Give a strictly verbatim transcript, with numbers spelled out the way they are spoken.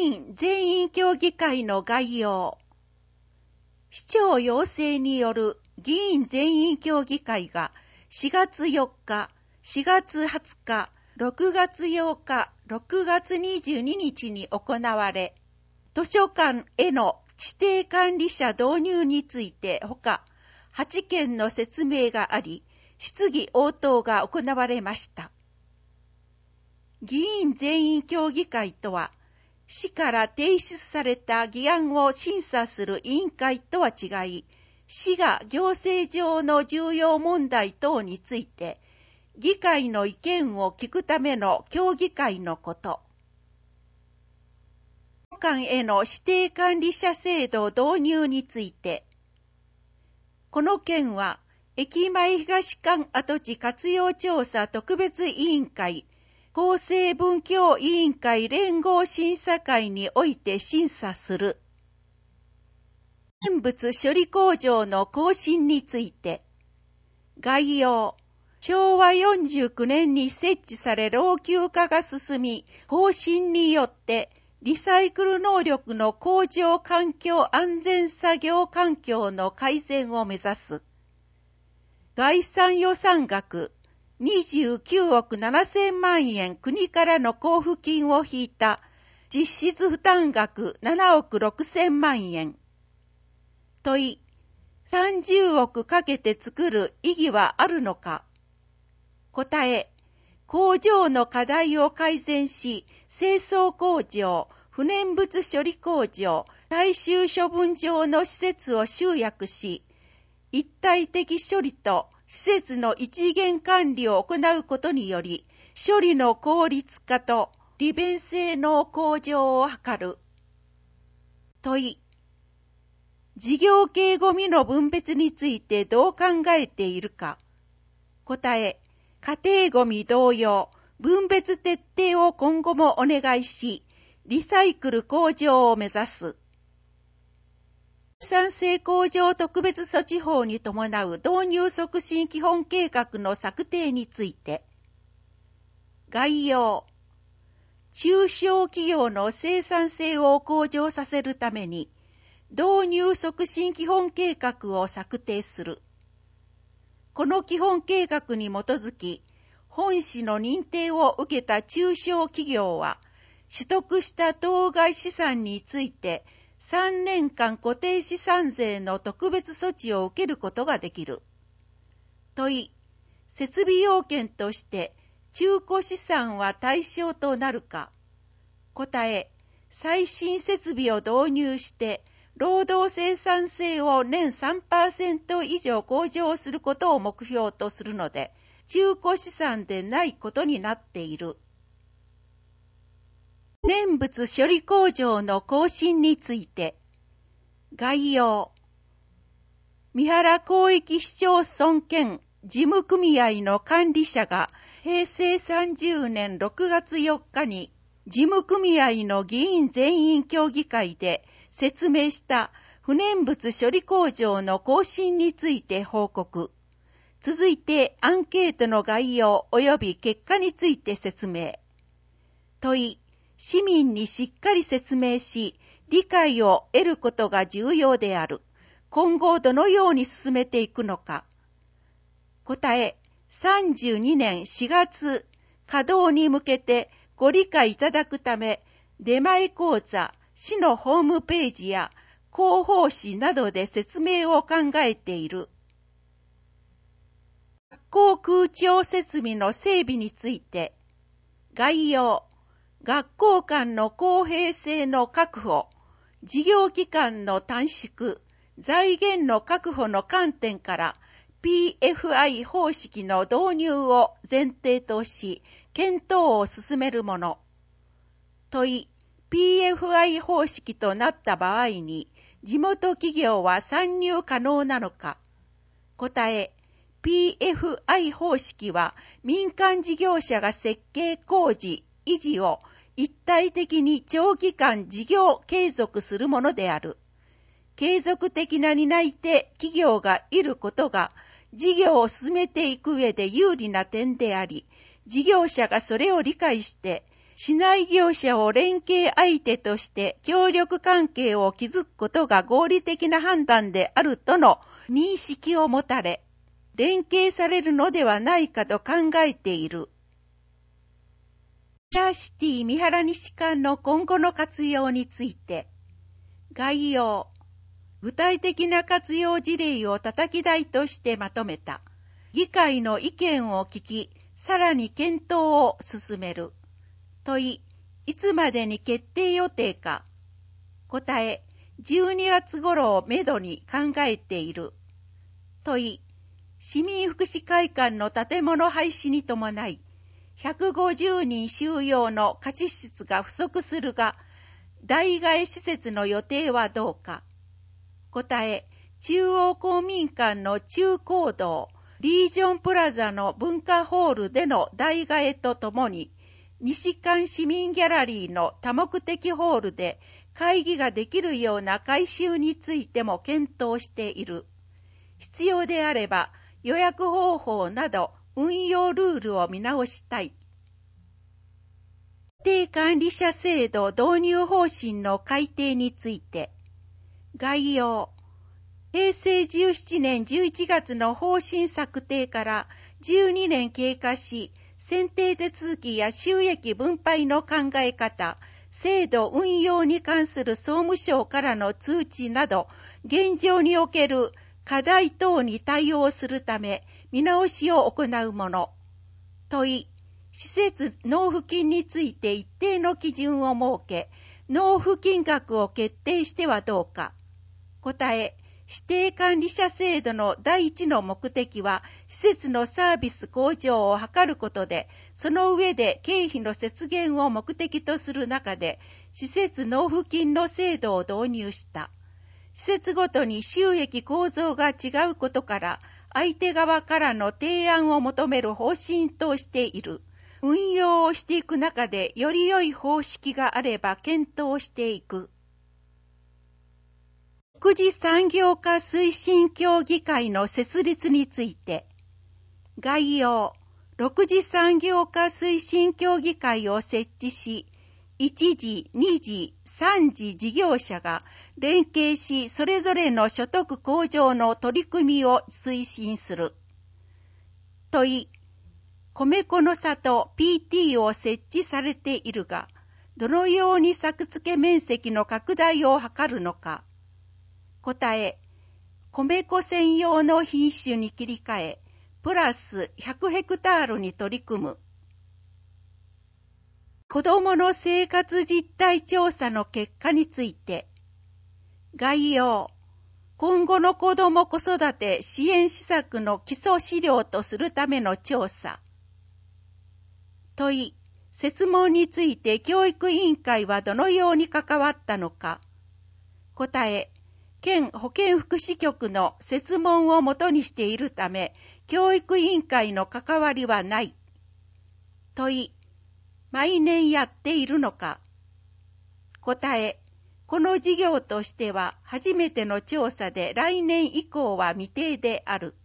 員全員協議会の概要。市長要請による議員全員協議会がしがつよっか、しがつはつか、ろくがつようか、ろくがつにじゅうににちに行われ、図書館への指定管理者導入についてほか、はちけんの説明があり、質疑応答が行われました。議員全員協議会とは、市から提出された議案を審査する委員会とは違い、市が行政上の重要問題等について、議会の意見を聞くための協議会のこと。図書館への指定管理者制度導入について、この件は、駅前東館跡地活用調査特別委員会、厚生文教委員会連合審査会において審査する。現物処理工場の更新について、概要。しょうわよんじゅうきゅうねんに設置され老朽化が進み、方針によってリサイクル能力の向上環境安全作業環境の改善を目指す。概算予算額にじゅうきゅうおくななせんまんえん国からの交付金を引いた実質負担額ななおくろくせんまんえん。問い、さんじゅうおくかけて作る意義はあるのか。答え、工場の課題を改善し、清掃工場、不燃物処理工場、最終処分場の施設を集約し、一体的処理と施設の一元管理を行うことにより、処理の効率化と利便性の向上を図る。問い、事業系ゴミの分別についてどう考えているか。答え、家庭ゴミ同様、分別徹底を今後もお願いし、リサイクル向上を目指す。生産性向上特別措置法に伴う導入促進基本計画の策定について。概要。中小企業の生産性を向上させるために、導入促進基本計画を策定する。この基本計画に基づき、本市の認定を受けた中小企業は、取得した当該資産について、さんねんかん固定資産税の特別措置を受けることができる。問い、設備要件として、中古資産は対象となるか。答え、最新設備を導入して、労働生産性を年 さんパーセント 以上向上することを目標とするので、中古資産でないことになっている。不燃物処理工場の更新について。概要。三原広域市町村兼事務組合の管理者が平成さんじゅうねんろくがつよっかに事務組合の議員全員協議会で説明した不燃物処理工場の更新について報告。続いてアンケートの概要及び結果について説明。問い、市民にしっかり説明し、理解を得ることが重要である。今後どのように進めていくのか。答え、さんじゅうにねんしがつ稼働に向けてご理解いただくため、出前講座、市のホームページや広報誌などで説明を考えている。学校空調設備の整備について。概要。学校間の公平性の確保、事業期間の短縮、財源の確保の観点から ピーエフアイ 方式の導入を前提とし、検討を進めるもの。問い、ピーエフアイ 方式となった場合に、地元企業は参入可能なのか。答え、ピーエフアイ 方式は民間事業者が設計、工事、維持を一体的に長期間事業継続するものである。継続的な担い手企業がいることが事業を進めていく上で有利な点であり、事業者がそれを理解して市内業者を連携相手として協力関係を築くことが合理的な判断であるとの認識を持たれ、連携されるのではないかと考えている。ミラーシティ三原西館の今後の活用について、概要、具体的な活用事例を叩き台としてまとめた。議会の意見を聞き、さらに検討を進める。問い、いつまでに決定予定か。答え、じゅうにがつ頃をめどに考えている。問い、市民福祉会館の建物廃止に伴い、ひゃくごじゅうにん収容の貸し室が不足するが、代替え施設の予定はどうか。答え、中央公民館の中講堂、リージョンプラザの文化ホールでの代替えとともに、西館市民ギャラリーの多目的ホールで会議ができるような改修についても検討している。必要であれば予約方法など運用ルールを見直したい。指定管理者制度導入方針の改定について、概要。へいせいじゅうななねんじゅういちがつの方針策定からじゅうにねん経過し、選定手続きや収益分配の考え方、制度運用に関する総務省からの通知など、現状における課題等に対応するため、見直しを行うもの。問い、施設納付金について一定の基準を設け、納付金額を決定してはどうか。答え、指定管理者制度の第一の目的は、施設のサービス向上を図ることで、その上で経費の節減を目的とする中で、施設納付金の制度を導入した。施設ごとに収益構造が違うことから、相手側からの提案を求める方針としている。運用をしていく中で、より良い方式があれば検討していく。ろく次産業化推進協議会の設立について、概要。ろく次産業化推進協議会を設置し、いち次、に次、さん次事業者が連携し、それぞれの所得向上の取り組みを推進する。問い、米粉の里 ピーティー を設置されているが、どのように作付け面積の拡大を図るのか。答え、米粉専用の品種に切り替え、プラスひゃくヘクタールに取り組む。子どもの生活実態調査の結果について、概要。今後の子ども子育て支援施策の基礎資料とするための調査。問い、設問について教育委員会はどのように関わったのか。答え、県保健福祉局の設問をもとにしているため、教育委員会の関わりはない。問い、毎年やっているのか。答え、この事業としては初めての調査で来年以降は未定である。